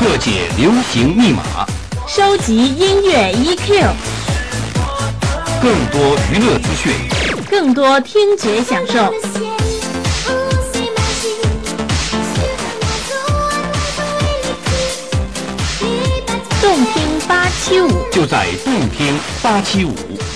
破解流行密码， 收集音乐 EQ， 更多娱乐资讯， 更多听觉享受。动听875， 就在动听875。